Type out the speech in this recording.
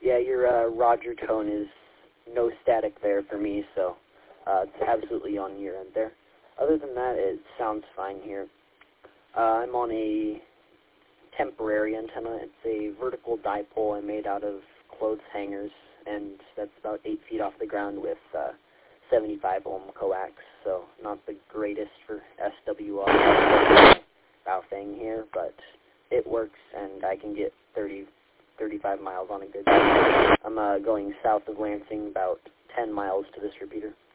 Yeah, your Roger tone is no static there for me, so it's absolutely on your end there. Other than that, it sounds fine here. I'm on a temporary antenna. It's a vertical dipole I made out of clothes hangers, and that's about 8 feet off the ground with 75 ohm coax, so not the greatest for SWR Baofeng here, but it works, and I can get 35 miles on a good day. I'm going south of Lansing, about 10 miles to this repeater.